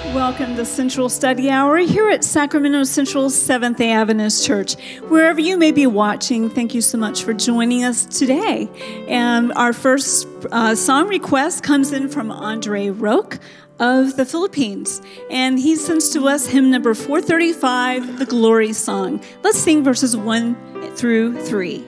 Welcome to Central Study Hour here at Sacramento Central Seventh-day Adventist Church. Wherever you may be watching, thank you so much for joining us today. And our first song request comes in from Andre Roque of the Philippines. And he sends to us hymn number 435, The Glory Song. Let's sing verses 1 through 3.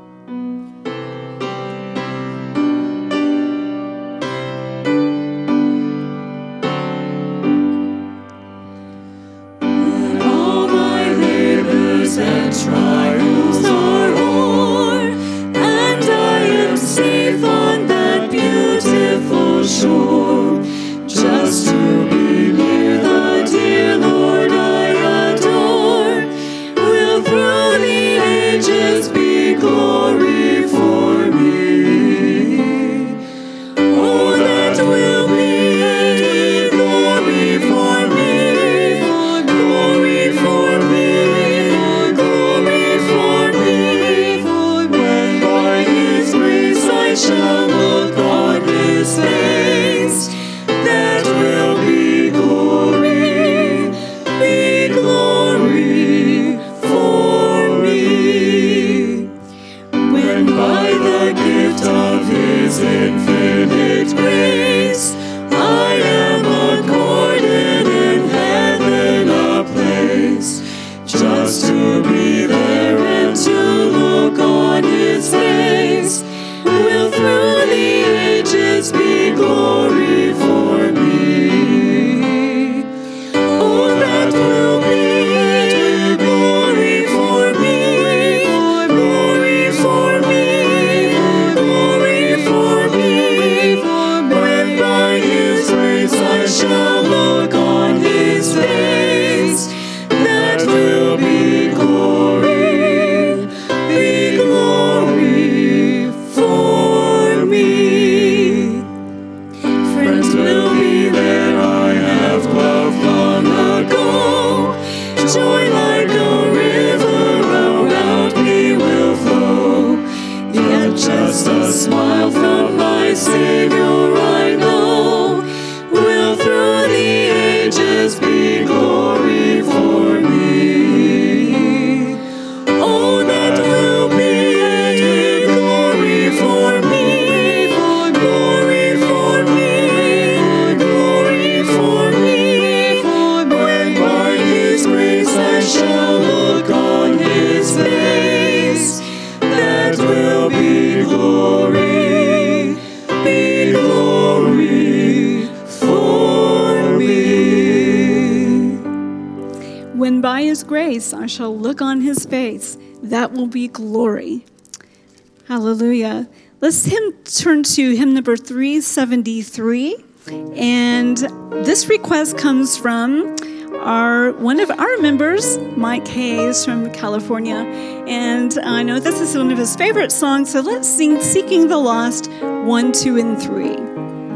Trials are o'er, and I am safe on that beautiful shore. Just to be near the dear Lord I adore, will through the ages be glory for me. Oh, that will be glory for me, glory for me. Shall look on his face, that will be glory for me. When by the gift of his infinite grace, I am accorded in heaven a place, just to be there and to look on his face, will through the ages be glory for me. Oh, that will be glory for me, glory for me, glory for me. When by his grace I shall look on his face, that will be glory for me. Friends will be there I have loved long ago. Joy like a river around me will flow. Yet just a smile from my Savior I know, will through the ages be glory for me. Oh, that will be glory for me, glory for me, glory for me. When by his grace I shall look on his face, that will be glory for me. When by his grace I shall look on his face, that will be glory. Hallelujah. Let's turn to hymn number 373. And this request comes from one of our members, Mike Hayes from California. And I know this is one of his favorite songs, so let's sing Seeking the Lost 1, 2, and 3.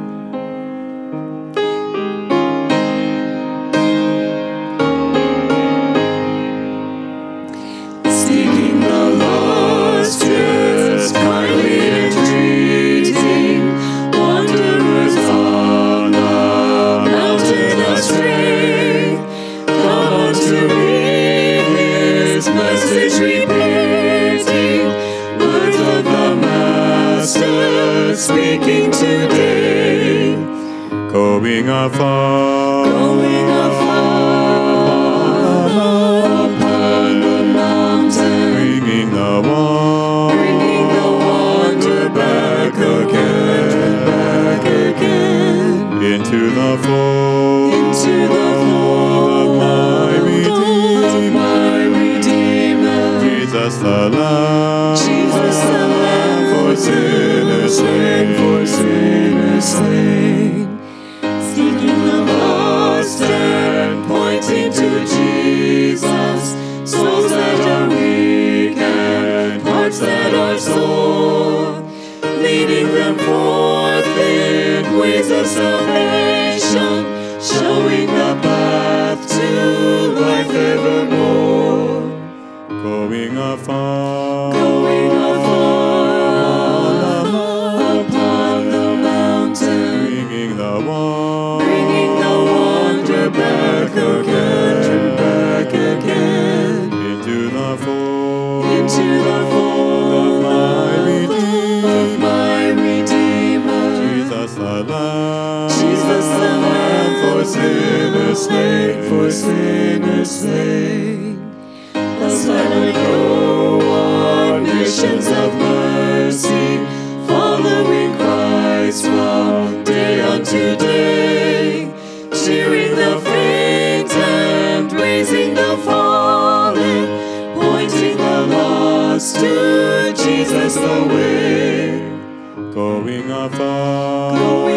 Speaking today, going afar, upon the mountain, bringing the wander back again, into the fold of my Redeemer, Jesus the Lamb, for sinners slain, seeking the lost and pointing to Jesus, souls that are weak and hearts that are sore, leading them forth in ways of salvation, showing the for sinners slain. Thus let us go on missions of mercy, following Christ from day unto day, cheering the faint and raising the fallen, pointing the lost to Jesus the way. Going afar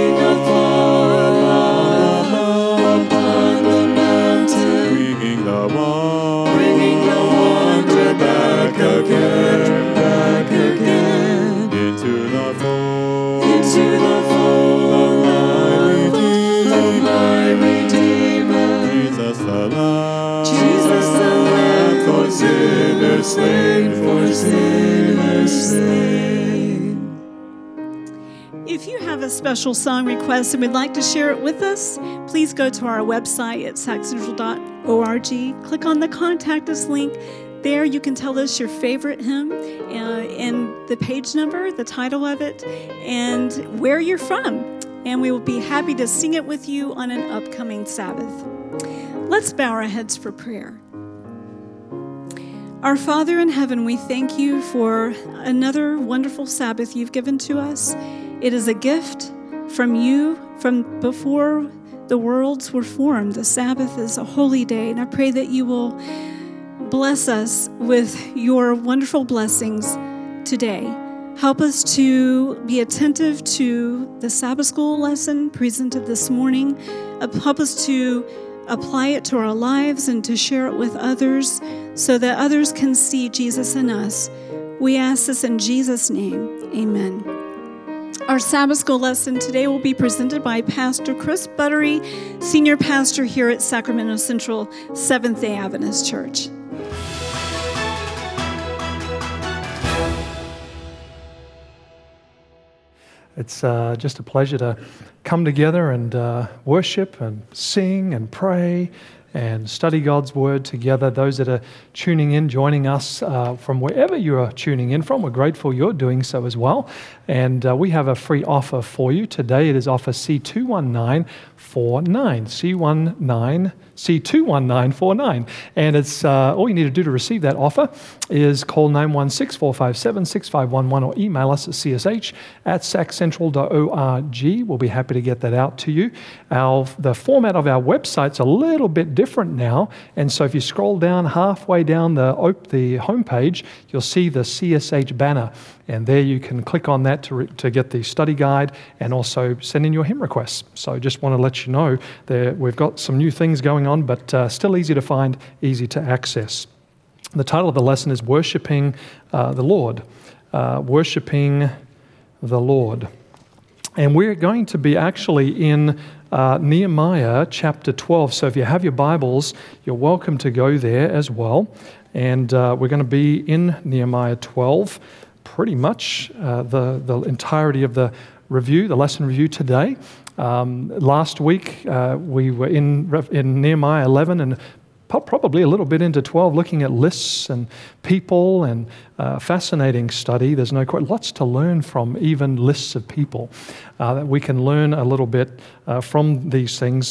upon the mountain, bringing the wanderer back again, into the fold of my Redeemer. Jesus the Lamb, For sinners slain. If you have a special song request and would like to share it with us, please go to our website at saccentral.org. Click on the Contact Us link. There you can tell us your favorite hymn and the page number, the title of it, and where you're from. And we will be happy to sing it with you on an upcoming Sabbath. Let's bow our heads for prayer. Our Father in heaven, we thank you for another wonderful Sabbath you've given to us. It is a gift from you from before the worlds were formed. The Sabbath is a holy day, and I pray that you will bless us with your wonderful blessings today. Help us to be attentive to the Sabbath school lesson presented this morning. Help us to apply it to our lives and to share it with others so that others can see Jesus in us. We ask this in Jesus' name. Amen. Our Sabbath school lesson today will be presented by Pastor Chris Buttery, Senior Pastor here at Sacramento Central Seventh-day Adventist Church. It's just a pleasure to come together and worship and sing and pray and study God's Word together. Those that are tuning in, joining us from wherever you are tuning in from, we're grateful you're doing so as well. And we have a free offer for you today. It is offer C21949. C21949. And it's all you need to do to receive that offer is call 916-457-6511 or email us at csh@saccentral.org. We'll be happy to get that out to you. The format of our website's a little bit different now, and so if you scroll down halfway down the homepage, you'll see the CSH banner, and there you can click on that to get the study guide and also send in your hymn requests. So just want to let you know that we've got some new things going on, but still easy to find, easy to access. The title of the lesson is Worshipping the Lord. Worshipping the Lord. And we're going to be actually in Nehemiah chapter 12. So if you have your Bibles, you're welcome to go there as well. And we're going to be in Nehemiah 12, pretty much the entirety of the review, the lesson review today. Last week we were in Nehemiah 11 and probably a little bit into 12, looking at lists and people and fascinating study. There's lots to learn from even lists of people. That we can learn a little bit from these things.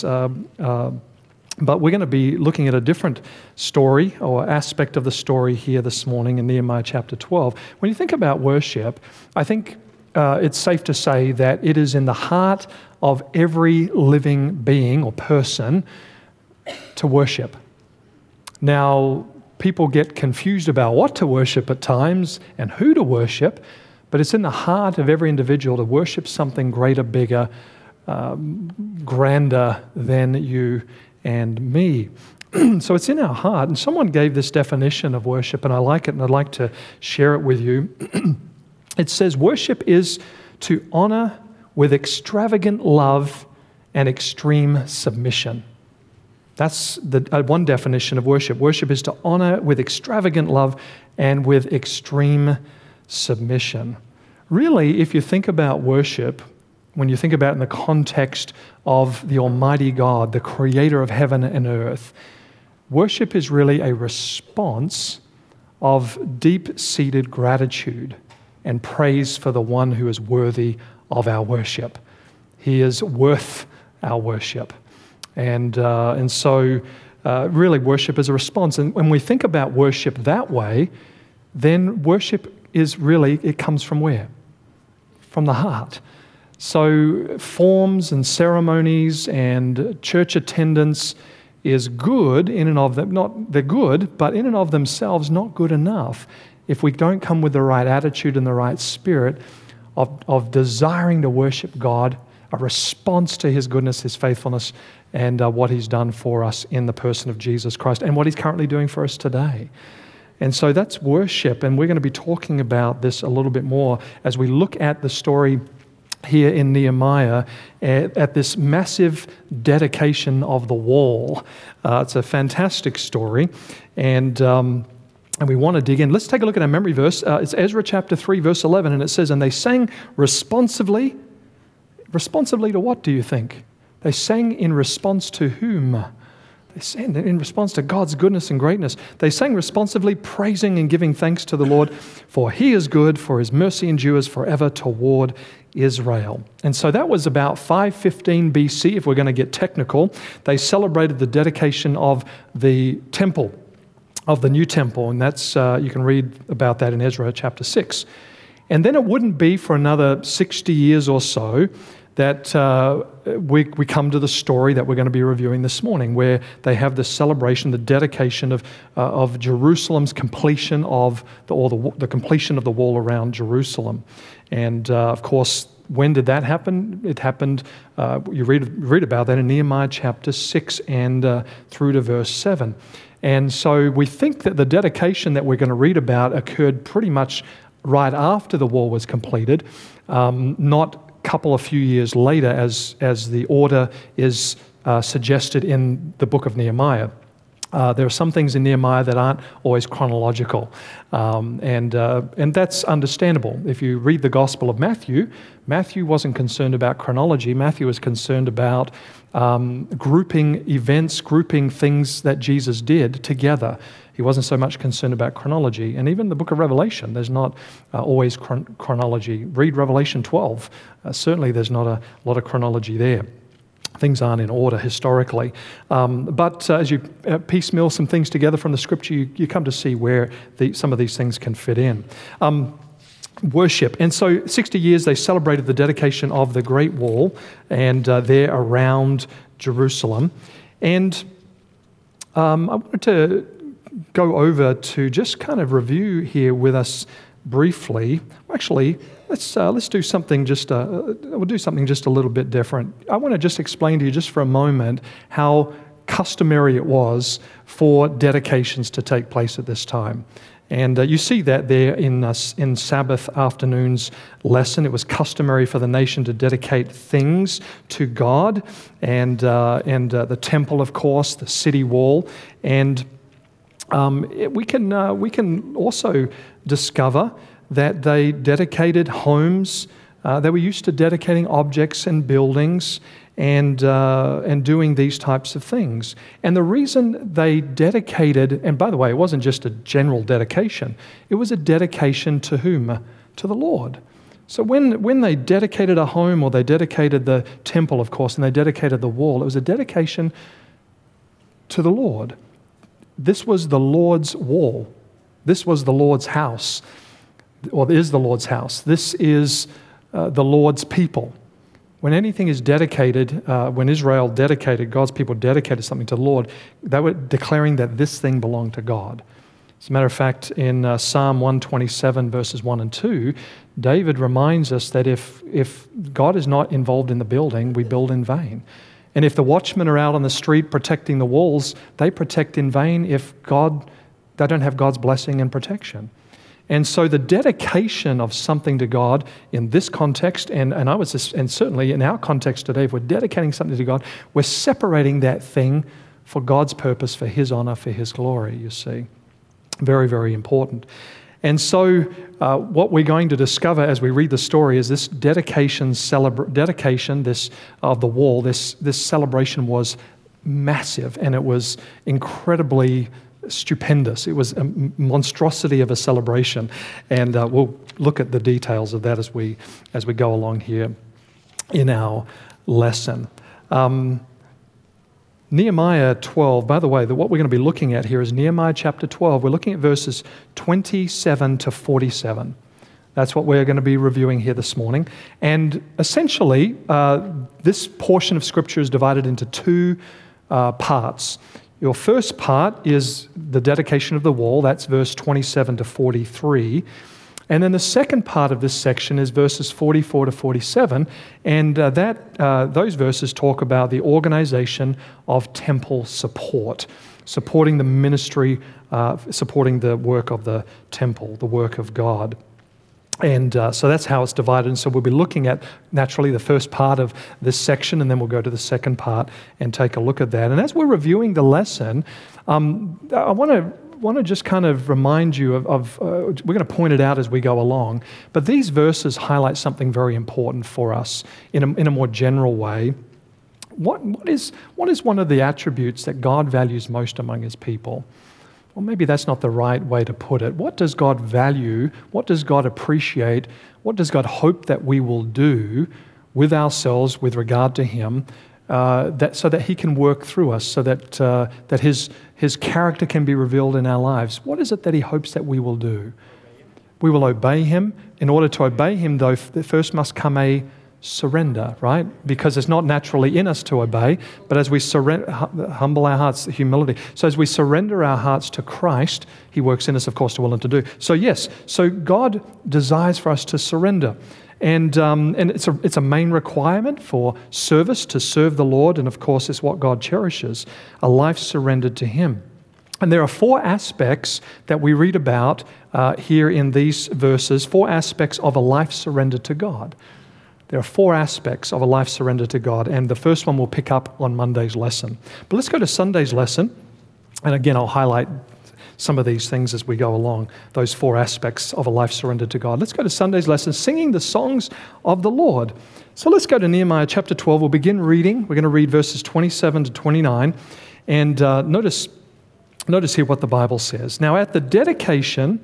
But we're going to be looking at a different story or aspect of the story here this morning in Nehemiah chapter 12. When you think about worship, I think it's safe to say that it is in the heart of every living being or person to worship. Now, people get confused about what to worship at times and who to worship, but it's in the heart of every individual to worship something greater, bigger, grander than you and me. So it's in our heart. And someone gave this definition of worship, and I like it, and I'd like to share it with you. It says, worship is to honor with extravagant love and extreme submission. That's the one definition of worship. Worship is to honor with extravagant love and with extreme submission. Really, if you think about worship, when you think about it in the context of the Almighty God, the creator of heaven and earth, worship is really a response of deep-seated gratitude and praise for the one who is worthy of our worship. He is worth our worship. And so really worship is a response. And when we think about worship that way, then worship is really, it comes from where? From the heart. So forms and ceremonies and church attendance is good in and of them. They're good, but in and of themselves, not good enough if we don't come with the right attitude and the right spirit of desiring to worship God, a response to His goodness, His faithfulness, and what He's done for us in the person of Jesus Christ and what He's currently doing for us today. And so that's worship, and we're going to be talking about this a little bit more as we look at the story here in Nehemiah at this massive dedication of the wall. It's a fantastic story, and we want to dig in. Let's take a look at our memory verse. It's Ezra chapter 3, verse 11, and it says, "And they sang responsively." Responsively to what, do you think? They sang in response to whom? They sang in response to God's goodness and greatness. They sang responsively, praising and giving thanks to the Lord, for He is good, for His mercy endures forever toward Israel. And so that was about 515 BC, if we're going to get technical. They celebrated the dedication of the temple, of the new temple, and that's you can read about that in Ezra chapter 6. And then it wouldn't be for another 60 years or so that we come to the story that we're going to be reviewing this morning, where they have the celebration, the dedication of Jerusalem's completion the completion of the wall around Jerusalem. And of course, when did that happen? It happened, you read about that in Nehemiah chapter 6 and through to verse 7. And so we think that the dedication that we're going to read about occurred pretty much right after the wall was completed, not couple of few years later as the order is suggested in the book of Nehemiah. There are some things in Nehemiah that aren't always chronological, and that's understandable. If you read the Gospel of Matthew, Matthew wasn't concerned about chronology. Matthew was concerned about grouping events, grouping things that Jesus did together. He wasn't so much concerned about chronology. And even the book of Revelation, there's not always chronology. Read Revelation 12. Certainly there's not a lot of chronology there. Things aren't in order historically. But as you piecemeal some things together from the scripture, you come to see where some of these things can fit in. Worship. And so 60 years they celebrated the dedication of the Great Wall and there around Jerusalem. And I wanted to go over to just kind of review here with us briefly. Actually, let's do something we'll do something just a little bit different. I want to just explain to you just for a moment how customary it was for dedications to take place at this time. And you see that there in Sabbath afternoon's lesson. It was customary for the nation to dedicate things to God, and the temple, of course, the city wall, and we can also discover that they dedicated homes. They were used to dedicating objects and buildings and doing these types of things. And the reason they dedicated, and by the way, it wasn't just a general dedication, it was a dedication to whom? To the Lord. So when they dedicated a home, or they dedicated the temple, of course, and they dedicated the wall, it was a dedication to the Lord. This was the Lord's wall. This was the Lord's house, or is the Lord's house. This is the Lord's people. When anything is dedicated, when Israel dedicated, God's people dedicated something to the Lord, they were declaring that this thing belonged to God. As a matter of fact, in Psalm 127, verses 1 and 2, David reminds us that if God is not involved in the building, we build in vain. And if the watchmen are out on the street protecting the walls, they protect in vain if they don't have God's blessing and protection. And so the dedication of something to God in this context, and certainly in our context today, if we're dedicating something to God, we're separating that thing for God's purpose, for His honor, for His glory, you see. Very, very important. And so what we're going to discover as we read the story is this dedication of the wall, this celebration was massive, and it was incredibly stupendous. It was a monstrosity of a celebration, and we'll look at the details of that as we go along here in our lesson. Nehemiah 12, by the way, what we're going to be looking at here is Nehemiah chapter 12. We're looking at verses 27 to 47. That's what we're going to be reviewing here this morning. And essentially, this portion of Scripture is divided into two parts. Your first part is the dedication of the wall. That's verse 27 to 43. And then the second part of this section is verses 44 to 47, and those verses talk about the organization of temple support, supporting the ministry, supporting the work of the temple, the work of God. And so that's how it's divided. And so we'll be looking at, naturally, the first part of this section, and then we'll go to the second part and take a look at that. And as we're reviewing the lesson, I want to just kind of remind you of we're going to point it out as we go along, but these verses highlight something very important for us in a more general way. What is one of the attributes that God values most among His people? Well, maybe that's not the right way to put it. What does God value? What does God appreciate? What does God hope that we will do with ourselves with regard to Him, so that He can work through us, so that His character can be revealed in our lives? What is it that He hopes that we will do? We will obey Him. In order to obey Him, though, first must come a surrender, right? Because it's not naturally in us to obey, but as we humble our hearts, humility. So as we surrender our hearts to Christ, He works in us, of course, to will and to do. So yes, so God desires for us to surrender. And it's a main requirement for service, to serve the Lord, and of course it's what God cherishes, a life surrendered to Him. And there are four aspects that we read about here in these verses, four aspects of a life surrendered to God. There are four aspects of a life surrendered to God, and the first one we'll pick up on Monday's lesson. But let's go to Sunday's lesson, and again I'll highlight some of these things as we go along, those four aspects of a life surrendered to God. Let's go to Sunday's lesson, singing the songs of the Lord. So let's go to Nehemiah chapter 12. We'll begin reading. We're going to read verses 27 to 29. And notice here what the Bible says. Now, at the dedication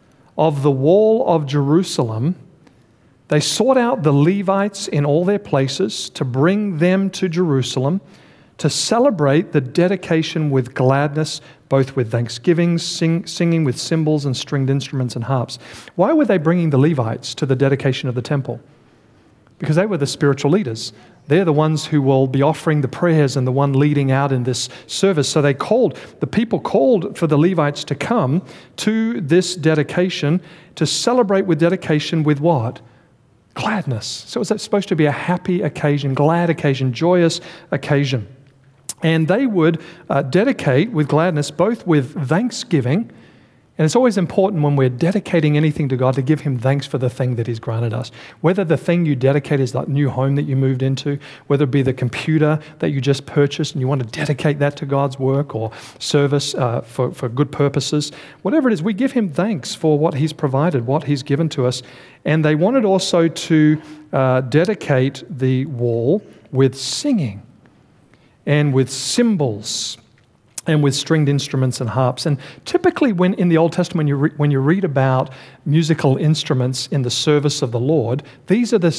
of the wall of Jerusalem, they sought out the Levites in all their places to bring them to Jerusalem to celebrate the dedication with gladness, both with thanksgiving, singing with cymbals and stringed instruments and harps. Why were they bringing the Levites to the dedication of the temple? Because they were the spiritual leaders. They're the ones who will be offering the prayers and the one leading out in this service. So the people called for the Levites to come to this dedication to celebrate with dedication with what? Gladness. So it was supposed to be a happy occasion, glad occasion, joyous occasion. And they would dedicate with gladness, both with thanksgiving, and it's always important when we're dedicating anything to God to give Him thanks for the thing that He's granted us. Whether the thing you dedicate is that new home that you moved into, whether it be the computer that you just purchased and you want to dedicate that to God's work or service for good purposes, whatever it is, we give Him thanks for what He's provided, what He's given to us. And they wanted also to dedicate the wall with singing and with cymbals and with stringed instruments and harps. And typically when in the Old Testament, when you read about musical instruments in the service of the Lord, these are the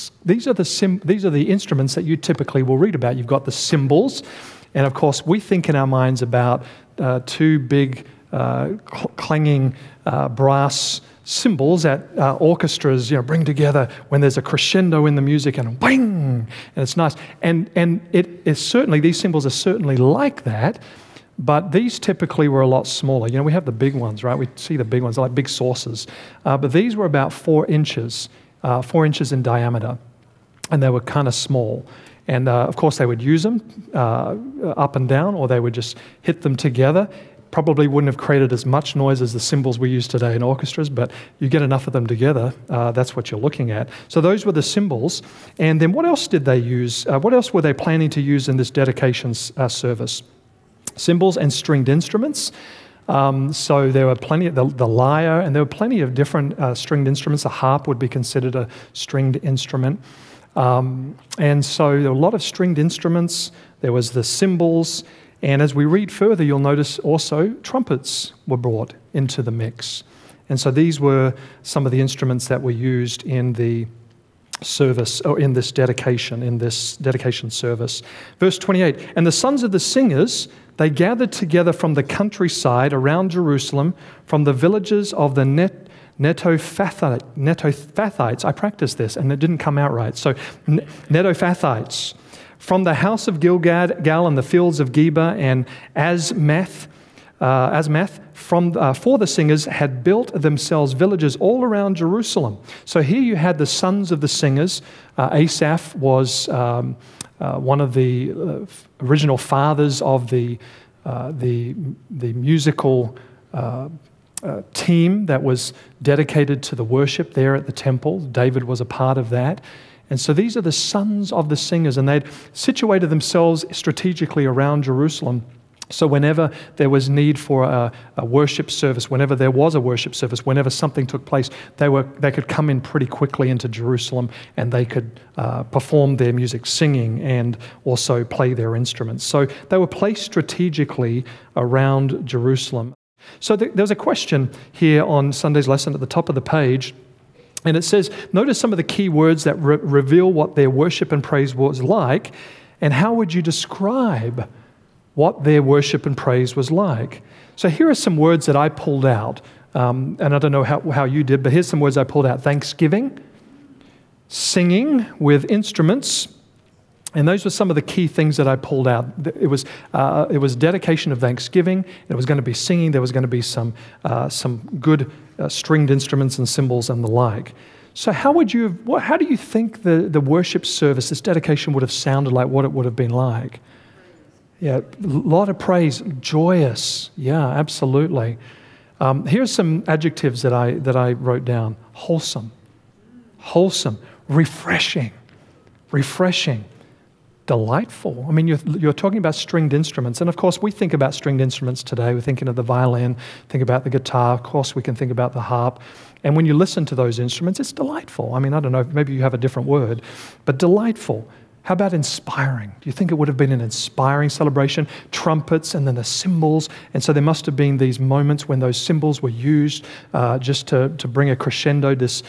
instruments that you typically will read about. You've got the cymbals, and of course we think in our minds about two big clanging brass cymbals that orchestras bring together when there's a crescendo in the music and bang, and it's nice. And it is certainly, these cymbals are certainly like that, but these typically were a lot smaller. We have the big ones, right? We see the big ones, like big saucers. But these were about 4 inches in diameter, and they were kind of small. And of course they would use them up and down, or they would just hit them together. Probably wouldn't have created as much noise as the cymbals we use today in orchestras, but you get enough of them together, that's what you're looking at. So those were the cymbals. And then what else did they use? What else were they planning to use in this dedication service? Cymbals and stringed instruments. So there were plenty of the lyre, and there were plenty of different stringed instruments. A harp would be considered a stringed instrument. And so there were a lot of stringed instruments. There was the cymbals. And as we read further, you'll notice also trumpets were brought into the mix. And so these were some of the instruments that were used in the service, or in this dedication service. Verse 28, and the sons of the singers, they gathered together from the countryside around Jerusalem, from the villages of the Netophathites. I practiced this and it didn't come out right. So Netophathites, from the house of Gilgal and the fields of Geba and Asmath, for the singers had built themselves villages all around Jerusalem. So here you had the sons of the singers. Asaph was one of the original fathers of the musical team that was dedicated to the worship there at the temple. David was a part of that. And so these are the sons of the singers, and they'd situated themselves strategically around Jerusalem. So whenever there was need for a worship service, whenever there was a worship service, whenever something took place, they could come in pretty quickly into Jerusalem, and they could perform their music, singing, and also play their instruments. So they were placed strategically around Jerusalem. So there's a question here on Sunday's lesson at the top of the page, and it says, notice some of the key words that reveal what their worship and praise was like, and how would you describe what their worship and praise was like? So here are some words that I pulled out, and I don't know how you did, but here's some words I pulled out. Thanksgiving, singing with instruments, and those were some of the key things that I pulled out. It was dedication of thanksgiving. It was going to be singing. There was going to be some good stringed instruments and cymbals and the like. So how do you think the worship service, this dedication, would have sounded like? What it would have been like? Yeah, a lot of praise, joyous. Yeah, absolutely. Here's some adjectives that I wrote down: wholesome, refreshing, delightful. I mean, you're talking about stringed instruments, and of course we think about stringed instruments today. We're thinking of the violin, think about the guitar. Of course, we can think about the harp. And when you listen to those instruments, it's delightful. I mean, I don't know, maybe you have a different word, but delightful. How about inspiring? Do you think it would have been an inspiring celebration? Trumpets and then the cymbals. And so there must have been these moments when those cymbals were used just to bring a crescendo, this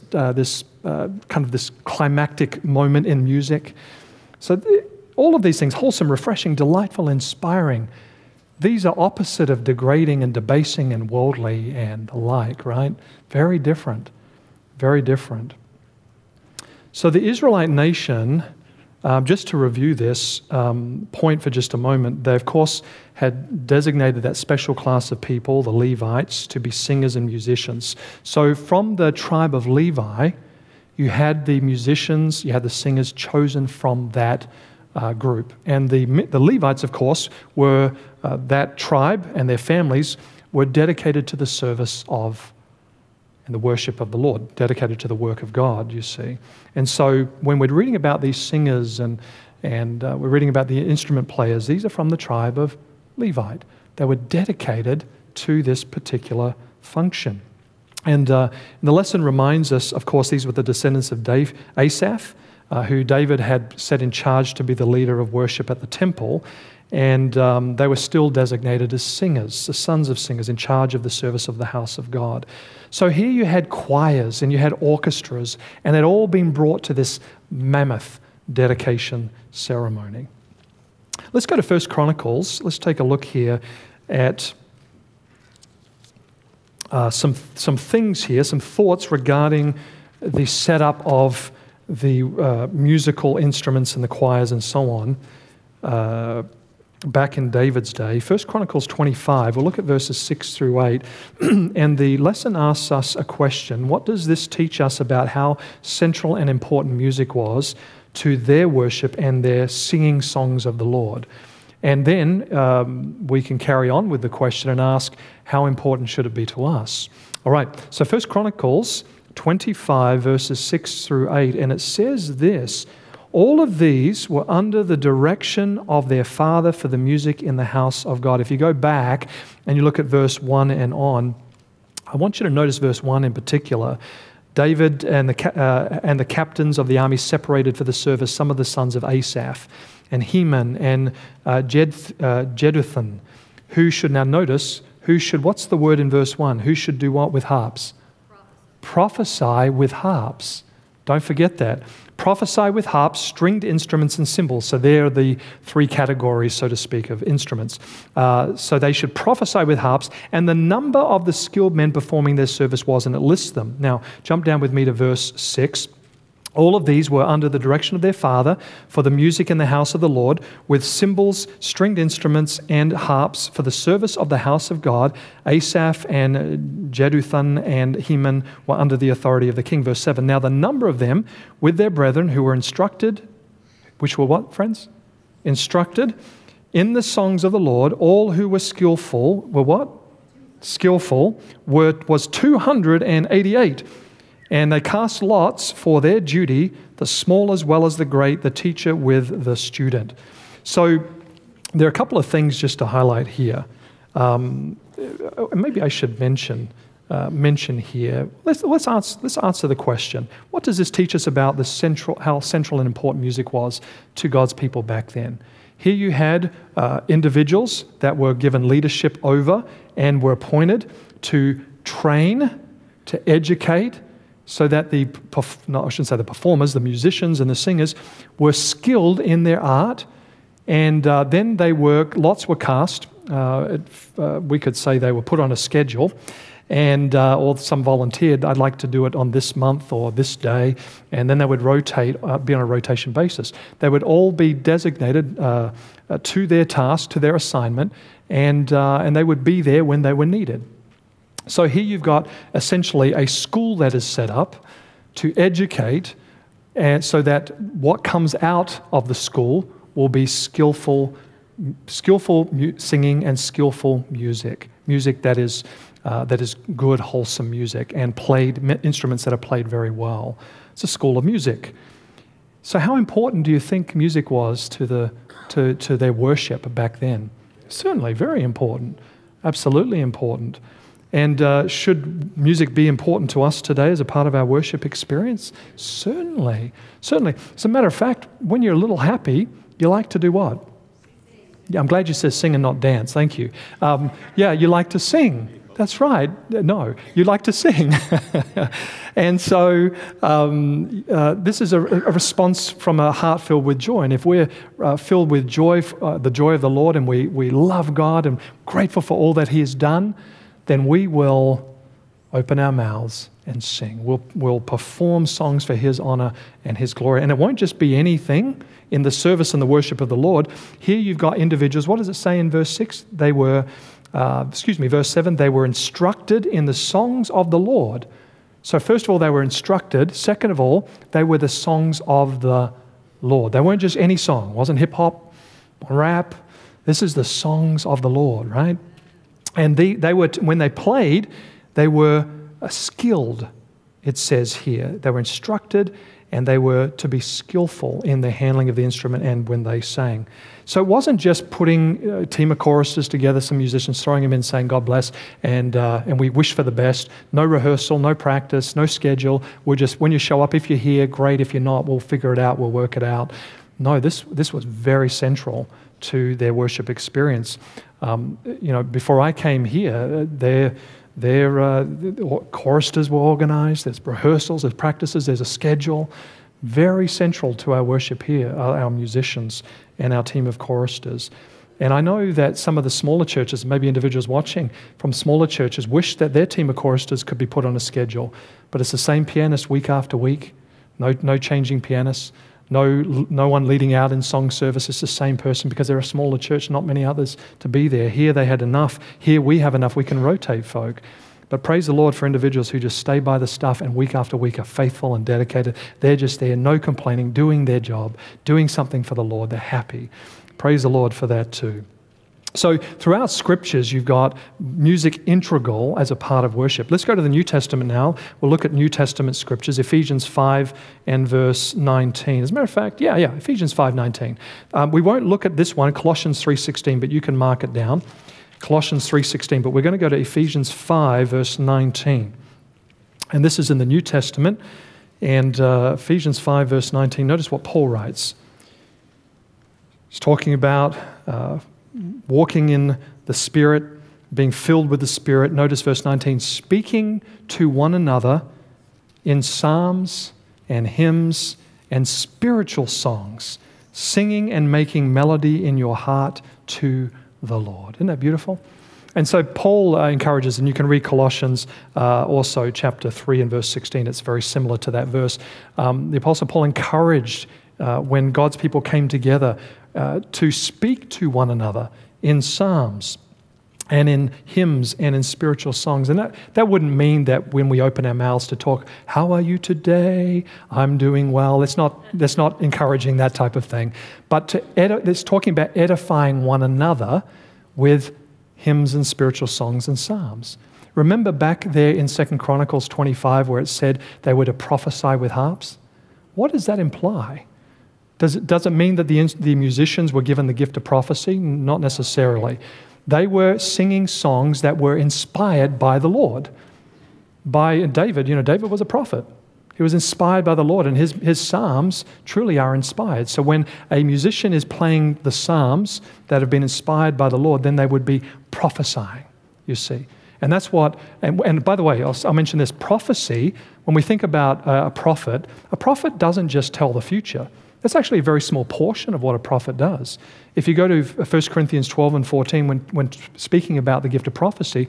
climactic moment in music. So all of these things, wholesome, refreshing, delightful, inspiring, these are opposite of degrading and debasing and worldly and the like, right? Very different, very different. So the Israelite nation, just to review this point for just a moment, they of course had designated that special class of people, the Levites, to be singers and musicians. So from the tribe of Levi, you had the musicians, you had the singers chosen from that group. And the Levites, of course, were that tribe, and their families were dedicated to the service of and the worship of the Lord, dedicated to the work of God, you see. And so when we're reading about these singers and we're reading about the instrument players, these are from the tribe of Levite. They were dedicated to this particular function. And the lesson reminds us, of course, these were the descendants of Asaph, who David had set in charge to be the leader of worship at the temple. And they were still designated as singers, the sons of singers, in charge of the service of the house of God. So here you had choirs and you had orchestras, and they'd all been brought to this mammoth dedication ceremony. Let's go to 1 Chronicles. Let's take a look here at some things here, some thoughts regarding the setup of the musical instruments and the choirs and so on back in David's day. 1 Chronicles 25, we'll look at verses 6 through 8, and the lesson asks us a question. What does this teach us about how central and important music was to their worship and their singing songs of the Lord? And then we can carry on with the question and ask, how important should it be to us? All right, so 1 Chronicles 25, verses 6 through 8, and it says this: all of these were under the direction of their father for the music in the house of God. If you go back and you look at verse 1 and on, I want you to notice verse 1 in particular. David and the captains of the army separated for the service some of the sons of Asaph, and Heman and Jeduthun, who should, now notice, what's the word in verse 1? Who should do what with harps? Prophesy with harps. Don't forget that. Prophesy with harps, stringed instruments, and cymbals. So there are the three categories, so to speak, of instruments. So they should prophesy with harps, and the number of the skilled men performing their service was, and it lists them. Now, jump down with me to verse 6. All of these were under the direction of their father for the music in the house of the Lord, with cymbals, stringed instruments, and harps for the service of the house of God. Asaph and Jeduthun and Heman were under the authority of the king. Verse 7, now the number of them with their brethren who were instructed, which were what, friends? Instructed in the songs of the Lord, all who were skillful, were what? Skillful, was 288. And they cast lots for their duty, the small as well as the great, the teacher with the student. So there are a couple of things just to highlight here. Maybe I should mention here. Let's answer the question: what does this teach us about how central and important music was to God's people back then? Here you had individuals that were given leadership over and were appointed to train, to educate, so that the performers, the musicians and the singers were skilled in their art, and then lots were cast. We could say they were put on a schedule, and or some volunteered. I'd like to do it on this month or this day, and then they would rotate, be on a rotation basis. They would all be designated to their task, to their assignment, and they would be there when they were needed. So here you've got essentially a school that is set up to educate, and so that what comes out of the school will be skillful singing and skillful music that is good, wholesome music, and instruments that are played very well. It's a school of music. So how important do you think music was to their worship back then? Certainly, very important. Absolutely important. And should music be important to us today as a part of our worship experience? Certainly. Certainly. As a matter of fact, when you're a little happy, you like to do what? Yeah, I'm glad you said sing and not dance. Thank you. You like to sing. That's right. No, you like to sing. And so this is a response from a heart filled with joy. And if we're filled with joy, the joy of the Lord, and we love God and grateful for all that He has done, then we will open our mouths and sing. We'll perform songs for His honor and His glory. And it won't just be anything in the service and the worship of the Lord. Here you've got individuals. What does it say in verse 6? Verse 7, they were instructed in the songs of the Lord. So first of all, they were instructed. Second of all, they were the songs of the Lord. They weren't just any song. It wasn't hip-hop or rap. This is the songs of the Lord, right? And they were, when they played, they were skilled, it says here. They were instructed, and they were to be skillful in the handling of the instrument and when they sang. So it wasn't just putting a team of choristers together, some musicians, throwing them in, saying, God bless, and we wish for the best. No rehearsal, no practice, no schedule. We're just, when you show up, if you're here, great. If you're not, we'll figure it out, we'll work it out. No, this was very central to their worship experience. Before I came here, their choristers were organized. There's rehearsals, there's practices, there's a schedule. Very central to our worship here are our musicians and our team of choristers. And I know that some of the smaller churches, maybe individuals watching from smaller churches, wish that their team of choristers could be put on a schedule. But it's the same pianist week after week, no changing pianists. No one leading out in song service. It's the same person because they're a smaller church, not many others to be there. Here they had enough. Here we have enough. We can rotate folk. But praise the Lord for individuals who just stay by the stuff and week after week are faithful and dedicated. They're just there, no complaining, doing their job, doing something for the Lord. They're happy. Praise the Lord for that too. So throughout Scriptures, you've got music integral as a part of worship. Let's go to the New Testament now. We'll look at New Testament Scriptures, Ephesians 5 and verse 19. As a matter of fact, Ephesians 5:19. We won't look at this one, Colossians 3:16, but you can mark it down. Colossians 3:16, but we're going to go to Ephesians 5, verse 19. And this is in the New Testament. And Ephesians 5, verse 19, notice what Paul writes. He's talking about walking in the Spirit, being filled with the Spirit. Notice verse 19, speaking to one another in psalms and hymns and spiritual songs, singing and making melody in your heart to the Lord. Isn't that beautiful? And so Paul encourages, and you can read Colossians also chapter 3 and verse 16. It's very similar to that verse. The Apostle Paul encouraged when God's people came together to speak to one another in psalms and in hymns and in spiritual songs. And that wouldn't mean that when we open our mouths to talk, how are you today? I'm doing well. That's not encouraging that type of thing. But it's talking about edifying one another with hymns and spiritual songs and psalms. Remember back there in 2 Chronicles 25 where it said they were to prophesy with harps? What does that imply? Does it mean that the musicians were given the gift of prophecy? Not necessarily. They were singing songs that were inspired by the Lord. By David, David was a prophet. He was inspired by the Lord, and his psalms truly are inspired. So when a musician is playing the psalms that have been inspired by the Lord, then they would be prophesying, you see. And that's what, and by the way, I'll mention this, prophecy, when we think about a prophet doesn't just tell the future. That's actually a very small portion of what a prophet does. If you go to 1 Corinthians 12 and 14, when speaking about the gift of prophecy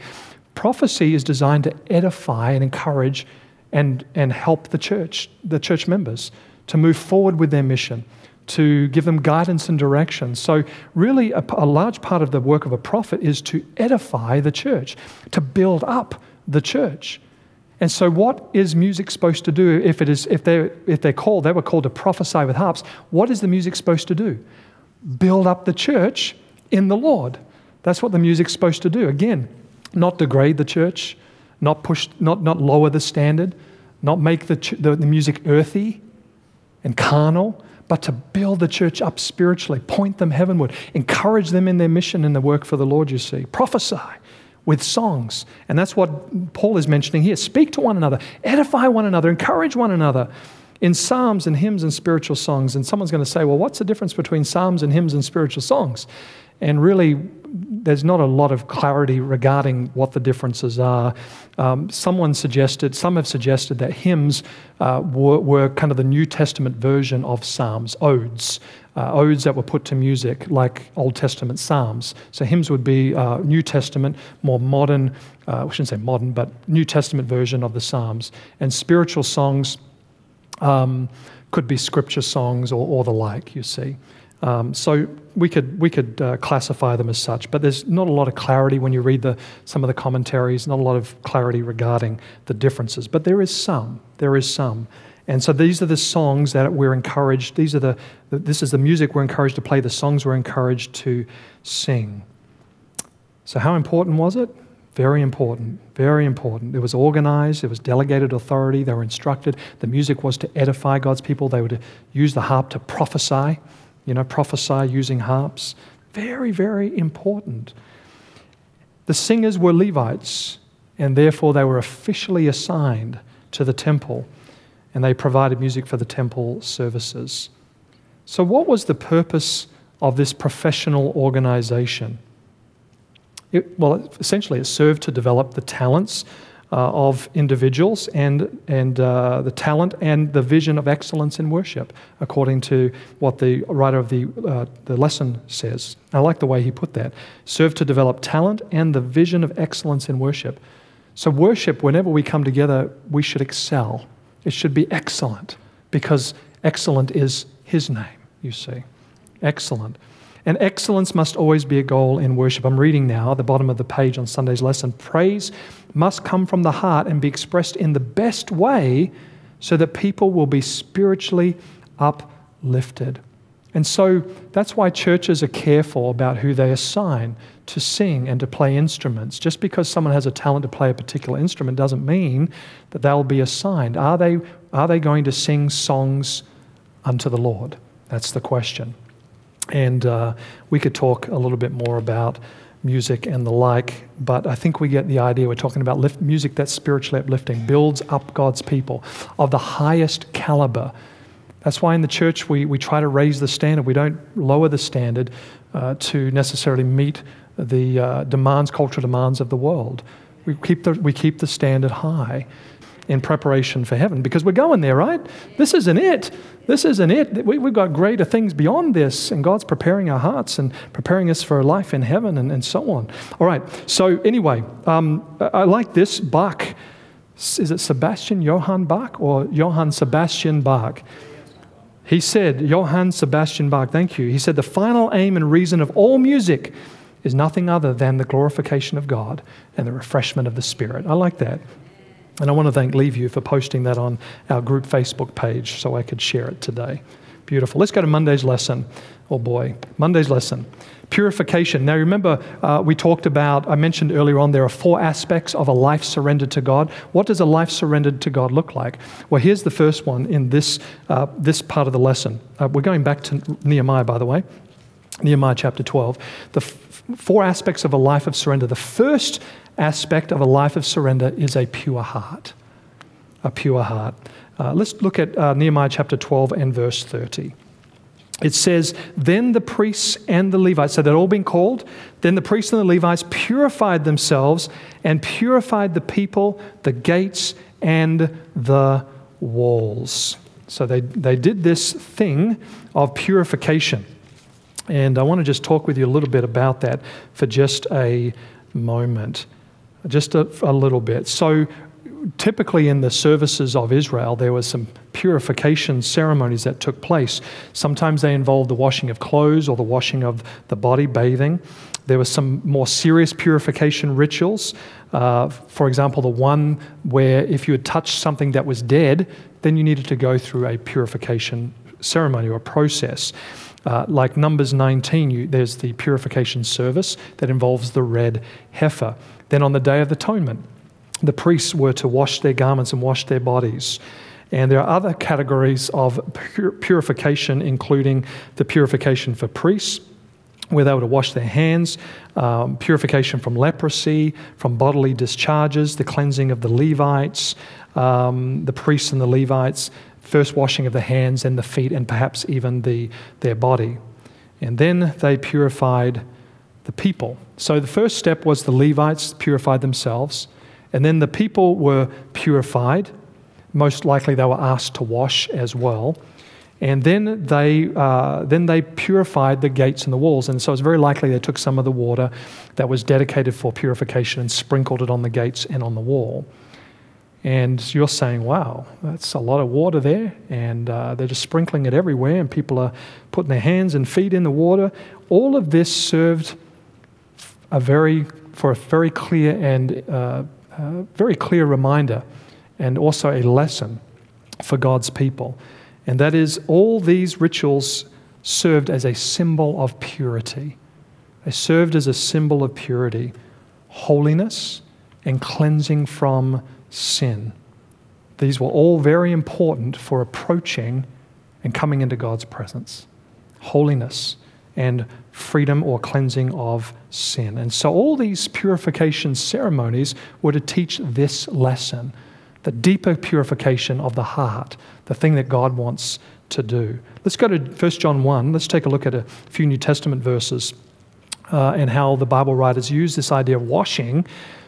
is designed to edify and encourage and help the church members to move forward with their mission, to give them guidance and direction. So really a large part of the work of a prophet is to edify the church, to build up the church. And so what is music supposed to do if they were called to prophesy with harps? What is the music supposed to do? Build up the church in the Lord. That's what the music's supposed to do. Again, not degrade the church, not lower the standard, not make the music earthy and carnal, but to build the church up spiritually, point them heavenward, encourage them in their mission and the work for the Lord, you see. Prophesy with songs. And that's what Paul is mentioning here. Speak to one another, edify one another, encourage one another in psalms and hymns and spiritual songs. And someone's going to say, well, what's the difference between psalms and hymns and spiritual songs? And really, there's not a lot of clarity regarding what the differences are. Some have suggested that hymns were kind of the New Testament version of psalms, odes that were put to music like Old Testament psalms. So hymns would be New Testament, more modern, I shouldn't say modern, but New Testament version of the psalms. And spiritual songs could be scripture songs or the like, you see. So we could classify them as such, but there's not a lot of clarity when you read some of the commentaries, not a lot of clarity regarding the differences, but there is some. And so these are the songs that we're encouraged, this is the music we're encouraged to play, the songs we're encouraged to sing. So how important was it? Very important, very important. It was organized, it was delegated authority, they were instructed. The music was to edify God's people. They were to use the harp to prophesy, prophesy using harps. Very, very important. The singers were Levites, and therefore they were officially assigned to the temple, and they provided music for the temple services. So what was the purpose of this professional organization? Essentially it served to develop the talents of individuals and the talent and the vision of excellence in worship, according to what the writer of the lesson says. I like the way he put that. Served to develop talent and the vision of excellence in worship. So worship, whenever we come together, we should excel. It should be excellent, because excellent is his name, you see. Excellent. And excellence must always be a goal in worship. I'm reading now at the bottom of the page on Sunday's lesson. Praise must come from the heart and be expressed in the best way so that people will be spiritually uplifted. And so that's why churches are careful about who they assign to sing and to play instruments. Just because someone has a talent to play a particular instrument doesn't mean that they'll be assigned. Are they going to sing songs unto the Lord? That's the question. And we could talk a little bit more about music and the like, but I think we get the idea. We're talking about music that's spiritually uplifting, builds up God's people of the highest caliber. That's why in the church we try to raise the standard. We don't lower the standard to necessarily meet the cultural demands of the world. We keep the standard high. in preparation for heaven, because we're going there, right? This isn't it. This isn't it. We've got greater things beyond this, and God's preparing our hearts and preparing us for a life in heaven and so on. All right, so anyway, I like this. Bach, is it Sebastian Johann Bach or Johann Sebastian Bach? He said, Johann Sebastian Bach, thank you. He said, the final aim and reason of all music is nothing other than the glorification of God and the refreshment of the Spirit. I like that. And I want to thank Leaveview for posting that on our group Facebook page so I could share it today. Beautiful. Let's go to Monday's lesson. Oh boy, Monday's lesson. Purification. Now remember, I mentioned earlier on, there are 4 aspects of a life surrendered to God. What does a life surrendered to God look like? Well, here's the first one in this part of the lesson. We're going back to Nehemiah, by the way. Nehemiah chapter 12. The 4 aspects of a life of surrender. The first aspect of a life of surrender is a pure heart. A pure heart. Let's look at Nehemiah chapter 12 and verse 30. It says, then the priests and the Levites, so they'd all been called, then the priests and the Levites purified themselves and purified the people, the gates, and the walls. So they did this thing of purification. And I want to just talk with you a little bit about that for just a moment. Just a little bit. So typically in the services of Israel, there was some purification ceremonies that took place. Sometimes they involved the washing of clothes or the washing of the body, bathing. There was some more serious purification rituals. For example, the one where if you had touched something that was dead, then you needed to go through a purification ceremony or process. Like Numbers 19, there's the purification service that involves the red heifer. Then on the Day of Atonement, the priests were to wash their garments and wash their bodies. And there are other categories of purification, including the purification for priests, where they were to wash their hands, purification from leprosy, from bodily discharges, the cleansing of the Levites, the priests and the Levites, first washing of the hands and the feet, and perhaps even their body. And then they purified the people. So the first step was the Levites purified themselves, and then the people were purified. Most likely they were asked to wash as well. And then they purified the gates and the walls. And so it's very likely they took some of the water that was dedicated for purification and sprinkled it on the gates and on the wall. And you're saying, wow, that's a lot of water there. And they're just sprinkling it everywhere, and people are putting their hands and feet in the water. All of this served for a very clear and very clear reminder, and also a lesson for God's people. And that is, all these rituals served as a symbol of purity. They served as a symbol of purity, holiness, and cleansing from sin. These were all very important for approaching and coming into God's presence. Holiness and freedom or cleansing of sin. And so all these purification ceremonies were to teach this lesson, the deeper purification of the heart, the thing that God wants to do. Let's go to 1 John 1. Let's take a look at a few New Testament verses and how the Bible writers use this idea of washing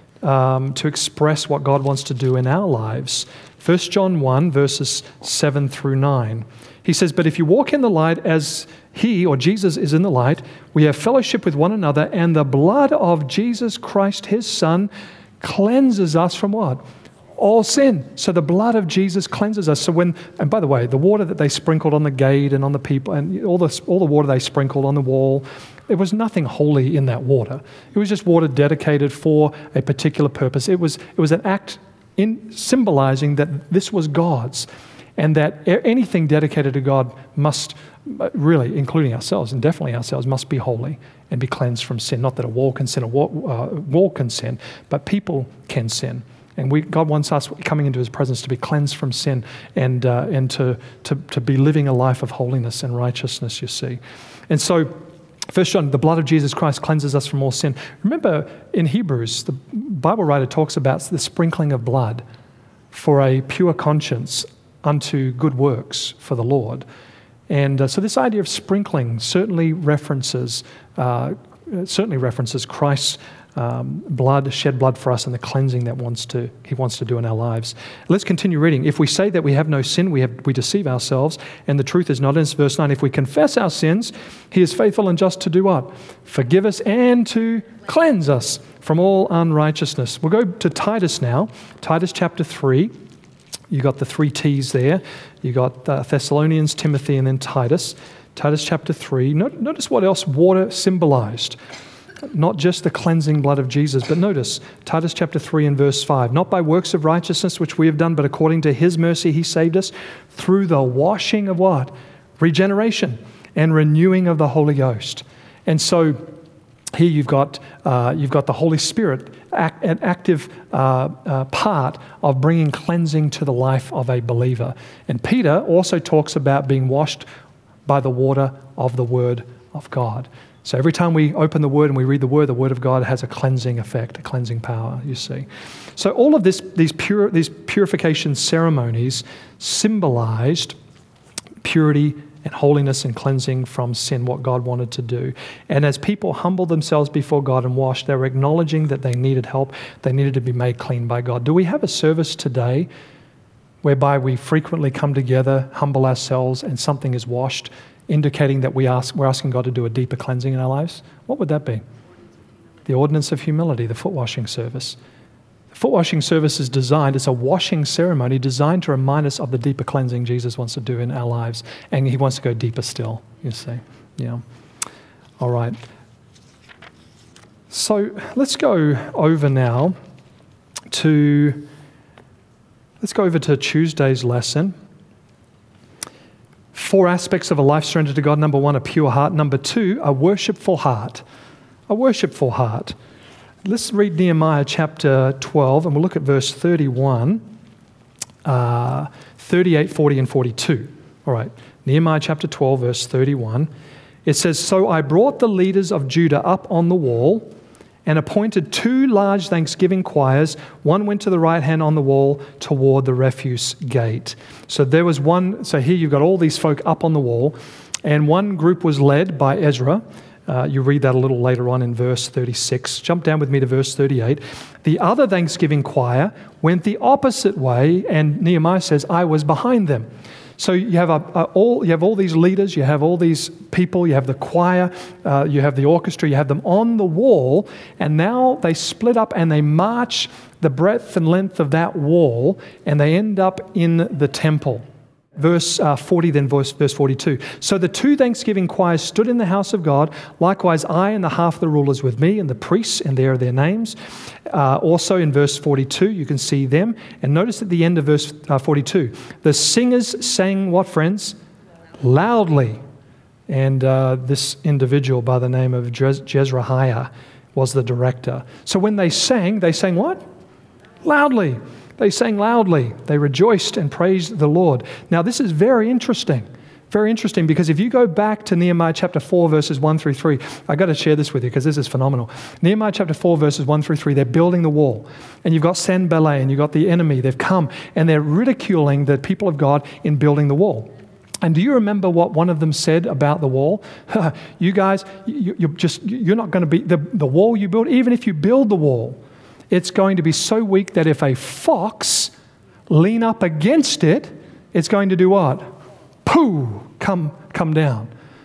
to express what God wants to do in our lives. 1 John 1, verses 7 through 9. He says, but if you walk in the light as He, or Jesus, is in the light, we have fellowship with one another, and the blood of Jesus Christ, His Son, cleanses us from what? All sin. So the blood of Jesus cleanses us. And by the way, the water that they sprinkled on the gate and on the people, and all the water they sprinkled on the wall, there was nothing holy in that water. It was just water dedicated for a particular purpose. It was an act in symbolizing that this was God's, and that anything dedicated to God must, really, including ourselves, and definitely ourselves, must be holy and be cleansed from sin. Not that a wall can sin, wall can sin, but people can sin. And God wants us coming into His presence to be cleansed from sin and to be living a life of holiness and righteousness, you see. And so, 1 John, the blood of Jesus Christ cleanses us from all sin. Remember, in Hebrews, the Bible writer talks about the sprinkling of blood for a pure conscience unto good works for the Lord. And so this idea of sprinkling certainly references Christ's shed blood for us, and the cleansing that he wants to do in our lives. Let's continue reading. If we say that we have no sin, we deceive ourselves, and the truth is not in us. Verse 9, if we confess our sins, he is faithful and just to do what? Forgive us and to cleanse us from all unrighteousness. We'll go to Titus now. Titus chapter 3. You got the 3 T's there. You got Thessalonians, Timothy, and then Titus. Titus chapter 3. Notice what else water symbolized. Not just the cleansing blood of Jesus, but notice Titus chapter 3 and verse 5. Not by works of righteousness which we have done, but according to his mercy he saved us through the washing of what? Regeneration and renewing of the Holy Ghost. And so here you've got the Holy Spirit, an active part of bringing cleansing to the life of a believer. And Peter also talks about being washed by the water of the Word of God. So every time we open the Word and we read the Word of God has a cleansing effect, a cleansing power, you see. So all of these purification ceremonies symbolized purity and holiness and cleansing from sin, what God wanted to do. And as people humbled themselves before God and washed, they were acknowledging that they needed help. They needed to be made clean by God. Do we have a service today whereby we frequently come together, humble ourselves, and something is washed, indicating that we're asking God to do a deeper cleansing in our lives? What would that be? The ordinance of humility, the foot washing service. The foot washing service is designed, it's a washing ceremony designed to remind us of the deeper cleansing Jesus wants to do in our lives. And he wants to go deeper still, you see. Yeah. All right. So let's go over now to Tuesday's lesson. 4 aspects of a life surrendered to God. Number 1, a pure heart. Number 2, a worshipful heart. A worshipful heart. Let's read Nehemiah chapter 12, and we'll look at verse 31, 38, 40, and 42. All right, Nehemiah chapter 12, verse 31. It says, "So I brought the leaders of Judah up on the wall and appointed 2 large thanksgiving choirs. One went to the right hand on the wall toward the refuse gate." So there was one, so here you've got all these folk up on the wall, and one group was led by Ezra. You read that a little later on in verse 36. Jump down with me to verse 38. The other thanksgiving choir went the opposite way, and Nehemiah says, I was behind them. So you have all these leaders, you have all these people, you have the choir, you have the orchestra, you have them on the wall, and now they split up and they march the breadth and length of that wall, and they end up in the temple. Verse 40, then verse 42. So the 2 thanksgiving choirs stood in the house of God. Likewise, I and the half of the rulers with me, and the priests, and there are their names. Also in verse 42, you can see them. And notice at the end of verse 42, the singers sang what, friends? Loudly. And this individual by the name of Jezrahiah was the director. So when they sang what? Loudly. They sang loudly. They rejoiced and praised the Lord. Now, this is very interesting, because if you go back to Nehemiah chapter 4, verses 1 through 3, I got to share this with you because this is phenomenal. Nehemiah chapter 4, verses 1 through 3, they're building the wall. And you've got Sanballat and you've got the enemy. They've come and they're ridiculing the people of God in building the wall. And do you remember what one of them said about the wall? You guys, you're not going to be, the wall you build, even if you build the wall, it's going to be so weak that if a fox lean up against it, it's going to do what? Pooh! Come down.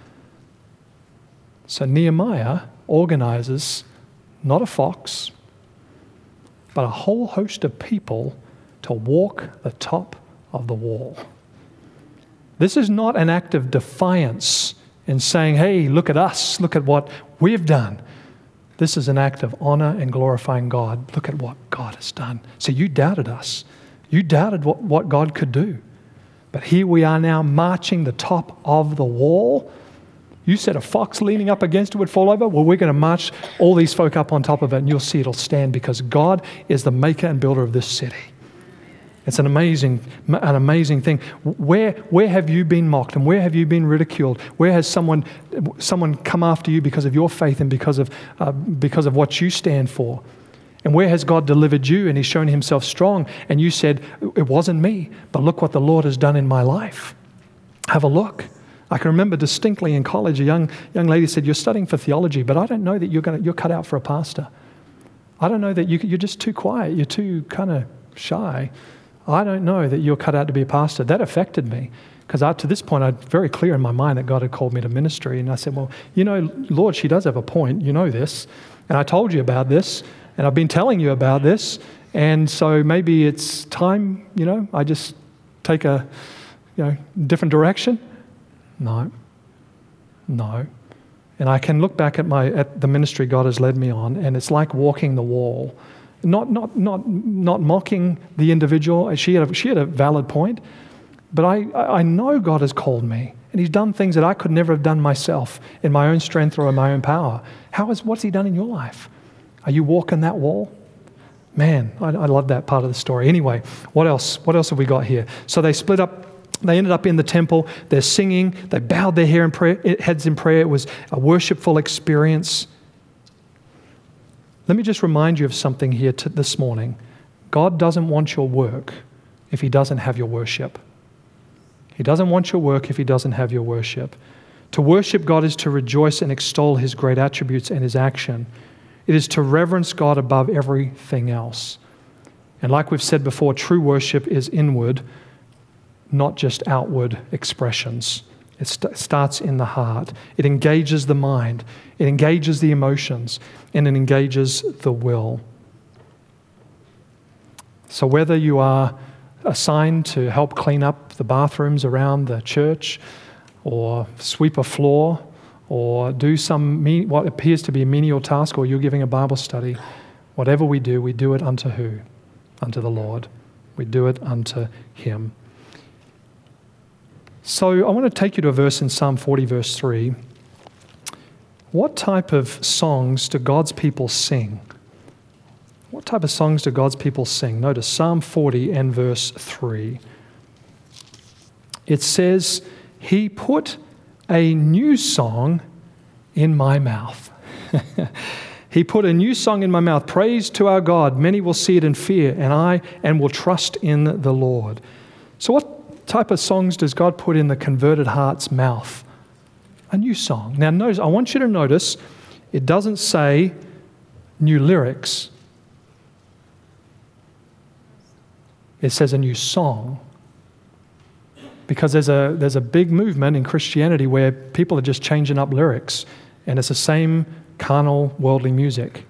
So Nehemiah organizes not a fox, but a whole host of people to walk the top of the wall. This is not an act of defiance and saying, hey, look at us, look at what we've done. This is an act of honor and glorifying God. Look at what God has done. So you doubted us. You doubted what God could do. But here we are now marching the top of the wall. You said a fox leaning up against it would fall over? Well, we're going to march all these folk up on top of it, and you'll see it'll stand because God is the maker and builder of this city. It's an amazing thing. Where have you been mocked and where have you been ridiculed? Where has someone come after you because of your faith and because of what you stand for? And where has God delivered you and He's shown Himself strong? And you said, it wasn't me, but look what the Lord has done in my life. Have a look. I can remember distinctly in college, a young lady said, you're studying for theology, but I don't know that you're cut out for a pastor. I don't know that you're just too quiet. You're too kind of shy. I don't know that you're cut out to be a pastor. That affected me because to this point, I'm very clear in my mind that God had called me to ministry. And I said, well, Lord, she does have a point. You know this. And I told you about this. And I've been telling you about this. And so maybe it's time, I just take a, different direction. No. And I can look back at the ministry God has led me on, and it's like walking the wall. Not mocking the individual. She had a valid point, but I know God has called me, and He's done things that I could never have done myself in my own strength or in my own power. What's He done in your life? Are you walking that wall? Man, I love that part of the story. Anyway, what else? What else have we got here? So they split up. They ended up in the temple. They're singing. They bowed their heads in prayer. It was a worshipful experience. Let me just remind you of something here this morning. God doesn't want your work if He doesn't have your worship. He doesn't want your work if He doesn't have your worship. To worship God is to rejoice and extol His great attributes and His action. It is to reverence God above everything else. And like we've said before, true worship is inward, not just outward expressions. It starts in the heart. It engages the mind. It engages the emotions. And it engages the will. So whether you are assigned to help clean up the bathrooms around the church, or sweep a floor, or do what appears to be a menial task, or you're giving a Bible study, whatever we do it unto who? Unto the Lord. We do it unto Him. So I want to take you to a verse in Psalm 40, verse 3. What type of songs do God's people sing? What type of songs do God's people sing? Notice Psalm 40 and verse 3. It says, He put a new song in my mouth. He put a new song in my mouth. Praise to our God. Many will see it and fear, and will trust in the Lord. So what type of songs does God put in the converted heart's mouth? A new song. Now notice, I want you to notice, it doesn't say new lyrics. It says a new song. Because there's a big movement in Christianity where people are just changing up lyrics, and it's the same carnal, worldly music.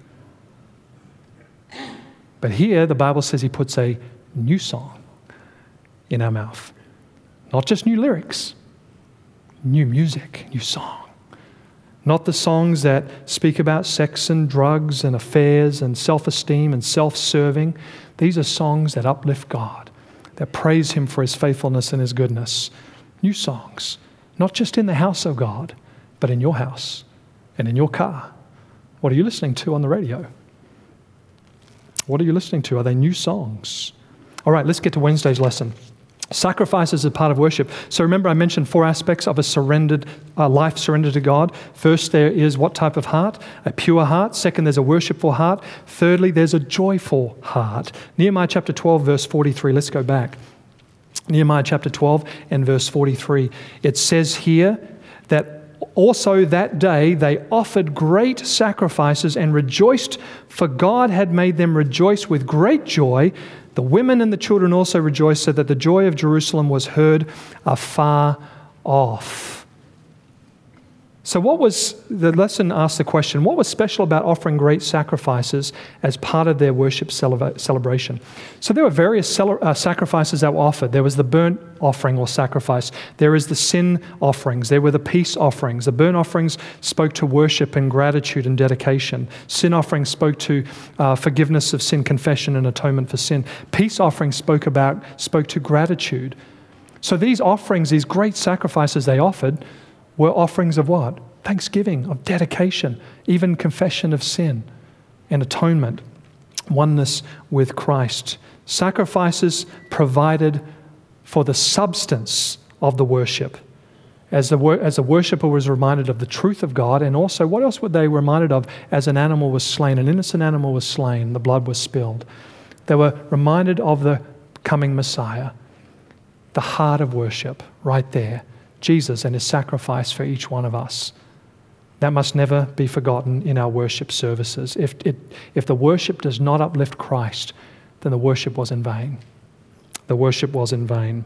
But here, the Bible says He puts a new song in our mouth. Not just new lyrics, new music, new song. Not the songs that speak about sex and drugs and affairs and self-esteem and self-serving. These are songs that uplift God, that praise Him for His faithfulness and His goodness. New songs, not just in the house of God, but in your house and in your car. What are you listening to on the radio? What are you listening to? Are they new songs? All right, let's get to Wednesday's lesson. Sacrifice is a part of worship. So remember, I mentioned 4 aspects of a life surrendered to God. First, there is what type of heart? A pure heart. Second, there's a worshipful heart. Thirdly, there's a joyful heart. Nehemiah chapter 12, verse 43. Let's go back. Nehemiah chapter 12 and verse 43. It says here that also that day they offered great sacrifices and rejoiced, for God had made them rejoice with great joy. The women and the children also rejoiced, so that the joy of Jerusalem was heard afar off. So the lesson asked the question, what was special about offering great sacrifices as part of their worship celebration? So there were various sacrifices that were offered. There was the burnt offering or sacrifice. There is the sin offerings. There were the peace offerings. The burnt offerings spoke to worship and gratitude and dedication. Sin offerings spoke to forgiveness of sin, confession and atonement for sin. Peace offerings spoke to gratitude. So these offerings, these great sacrifices they offered, were offerings of what? Thanksgiving, of dedication, even confession of sin and atonement, oneness with Christ. Sacrifices provided for the substance of the worship. As the worshiper was reminded of the truth of God, and also what else were they reminded of as an animal was slain? An innocent animal was slain, the blood was spilled. They were reminded of the coming Messiah, the heart of worship right there. Jesus and His sacrifice for each one of us. That must never be forgotten in our worship services. If the worship does not uplift Christ, then the worship was in vain. The worship was in vain.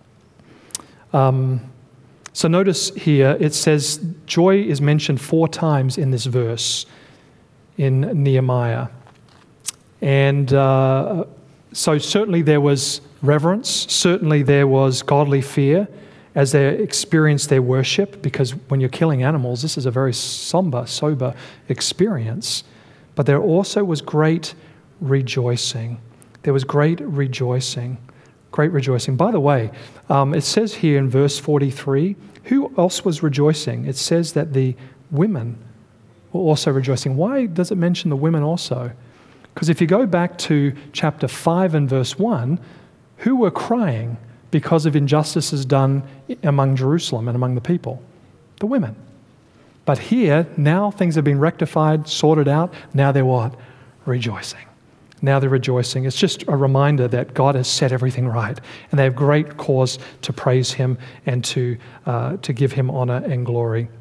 So notice here, it says joy is mentioned 4 times in this verse in Nehemiah. And so certainly there was reverence, certainly there was godly fear as they experienced their worship, because when you're killing animals, this is a very sober experience. But there also was great rejoicing. There was great rejoicing. Great rejoicing. By the way, it says here in verse 43, who else was rejoicing? It says that the women were also rejoicing. Why does it mention the women also? Because if you go back to chapter 5 and verse 1, who were crying because of injustices done among Jerusalem and among the people? The women. But here, now things have been rectified, sorted out. Now they're what? Rejoicing. Now they're rejoicing. It's just a reminder that God has set everything right, and they have great cause to praise Him and to give Him honor and glory.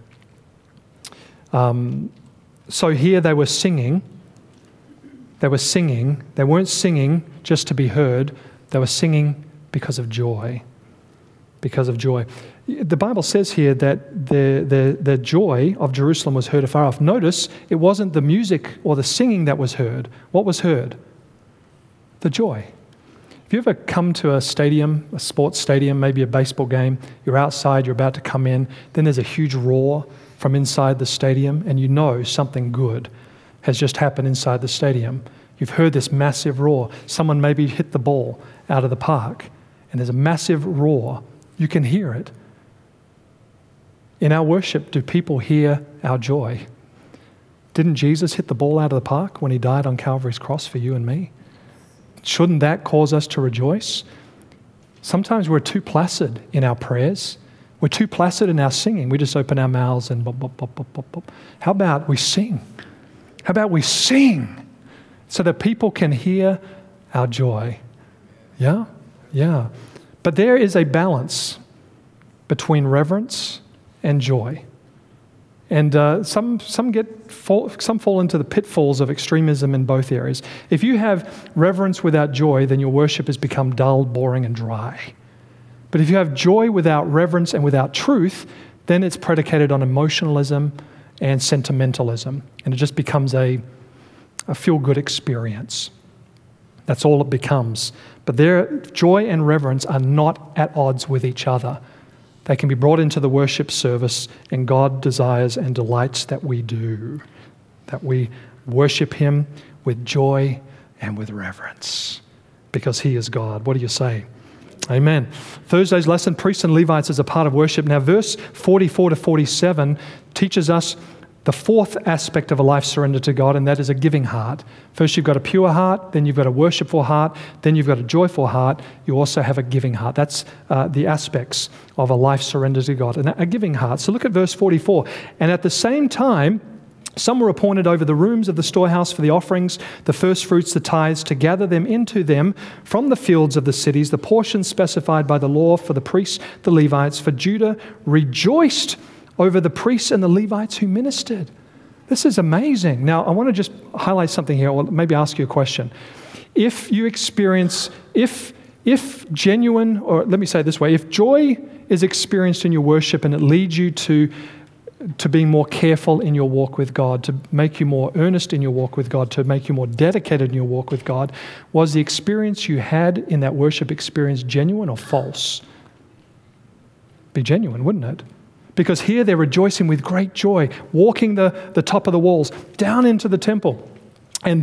So here they were singing. They were singing. They weren't singing just to be heard. They were singing because of joy. Because of joy. The Bible says here that the joy of Jerusalem was heard afar off. Notice it wasn't the music or the singing that was heard. What was heard? The joy. Have you ever come to a stadium, a sports stadium, maybe a baseball game, you're outside, you're about to come in, then there's a huge roar from inside the stadium, and you know something good has just happened inside the stadium. You've heard this massive roar. Someone maybe hit the ball out of the park, and there's a massive roar. You can hear it. In our worship, do people hear our joy? Didn't Jesus hit the ball out of the park when He died on Calvary's cross for you and me? Shouldn't that cause us to rejoice? Sometimes we're too placid in our prayers. We're too placid in our singing. We just open our mouths and bop, bop, bop, bop, bop, bop. How about we sing? How about we sing so that people can hear our joy? Yeah? Yeah. But there is a balance between reverence and joy. And some fall into the pitfalls of extremism in both areas. If you have reverence without joy, then your worship has become dull, boring, and dry. But if you have joy without reverence and without truth, then it's predicated on emotionalism and sentimentalism, and it just becomes a feel-good experience. That's all it becomes. But joy and reverence are not at odds with each other. They can be brought into the worship service, and God desires and delights that we do, that we worship Him with joy and with reverence, because He is God. What do you say? Amen. Thursday's lesson, priests and Levites as a part of worship. Now, verse 44 to 47 teaches us the 4th aspect of a life surrender to God, and that is a giving heart. First, you've got a pure heart, then you've got a worshipful heart, then you've got a joyful heart. You also have a giving heart. That's the aspects of a life surrender to God, and a giving heart. So look at verse 44. And at the same time, some were appointed over the rooms of the storehouse for the offerings, the first fruits, the tithes, to gather them into them from the fields of the cities, the portions specified by the law for the priests, the Levites. For Judah rejoiced over the priests and the Levites who ministered. This is amazing. Now, I want to just highlight something here, or maybe ask you a question. If you experience, if genuine, or let me say it this way, if joy is experienced in your worship and it leads you to being more careful in your walk with God, to make you more earnest in your walk with God, to make you more dedicated in your walk with God, was the experience you had in that worship experience genuine or false? Be genuine, wouldn't it? Because here they're rejoicing with great joy, walking the top of the walls down into the temple. And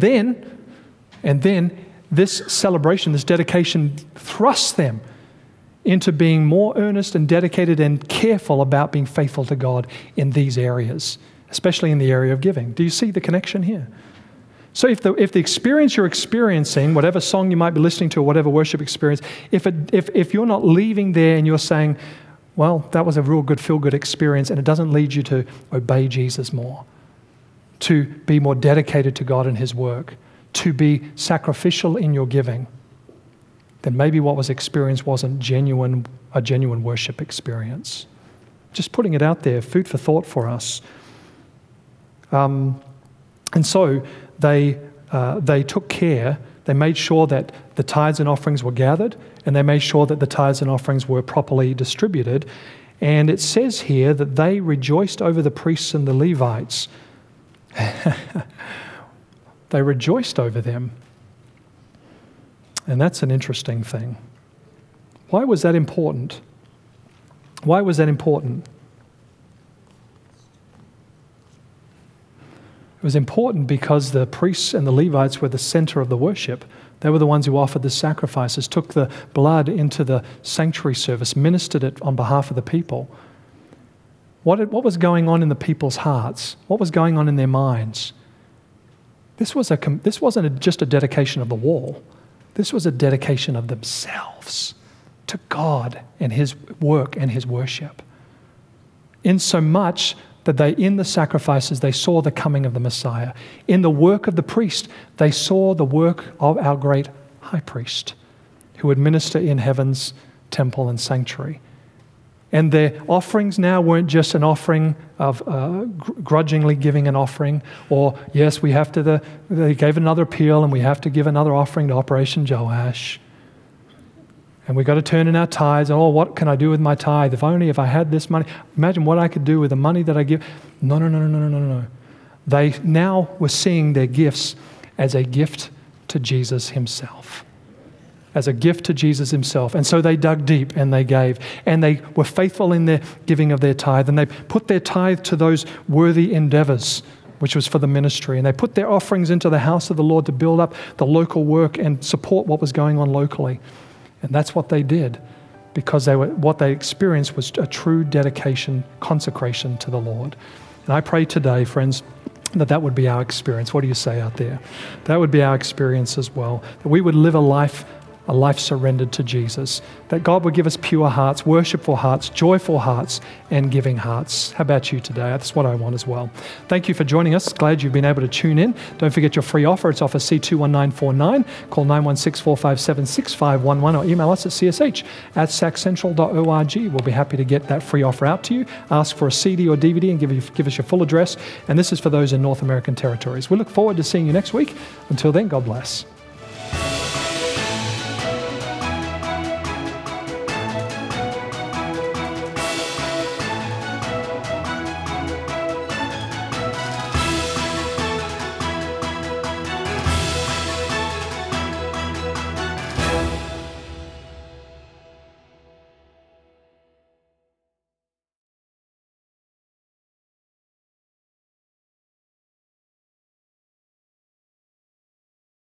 then this celebration, this dedication thrusts them into being more earnest and dedicated and careful about being faithful to God in these areas, especially in the area of giving. Do you see the connection here? So if the experience you're experiencing, whatever song you might be listening to or whatever worship experience, if you're not leaving there and you're saying, well, that was a real good, feel-good experience, and it doesn't lead you to obey Jesus more, to be more dedicated to God and His work, to be sacrificial in your giving, then maybe what was experienced wasn't a genuine worship experience. Just putting it out there, food for thought for us. and so they took care. They made sure that the tithes and offerings were gathered, and they made sure that the tithes and offerings were properly distributed. And it says here that they rejoiced over the priests and the Levites. They rejoiced over them. And that's an interesting thing. Why was that important? Why was that important? It was important because the priests and the Levites were the center of the worship. They were the ones who offered the sacrifices, took the blood into the sanctuary service, ministered it on behalf of the people. What was going on in the people's hearts? What was going on in their minds? This wasn't just a dedication of the wall. This was a dedication of themselves to God and His work and His worship. In so much that in the sacrifices, they saw the coming of the Messiah. In the work of the priest, they saw the work of our great high priest who would minister in heaven's temple and sanctuary. And their offerings now weren't just an offering of grudgingly giving an offering, or yes, they gave another appeal and we have to give another offering to Operation Joash. And we've got to turn in our tithes. Oh, what can I do with my tithe? If I had this money. Imagine what I could do with the money that I give. No. They now were seeing their gifts as a gift to Jesus Himself. As a gift to Jesus Himself. And so they dug deep and they gave. And they were faithful in their giving of their tithe. And they put their tithe to those worthy endeavors, which was for the ministry. And they put their offerings into the house of the Lord to build up the local work and support what was going on locally. And that's what they did, because what they experienced was a true dedication, consecration to the Lord. And I pray today, friends, that would be our experience. What do you say out there? That would be our experience as well, that we would live a life surrendered to Jesus, that God would give us pure hearts, worshipful hearts, joyful hearts, and giving hearts. How about you today? That's what I want as well. Thank you for joining us. Glad you've been able to tune in. Don't forget your free offer. It's offer C21949. Call 916-457-6511 or email us at csh@saccentral.org. We'll be happy to get that free offer out to you. Ask for a CD or DVD and give us your full address. And this is for those in North American territories. We look forward to seeing you next week. Until then, God bless.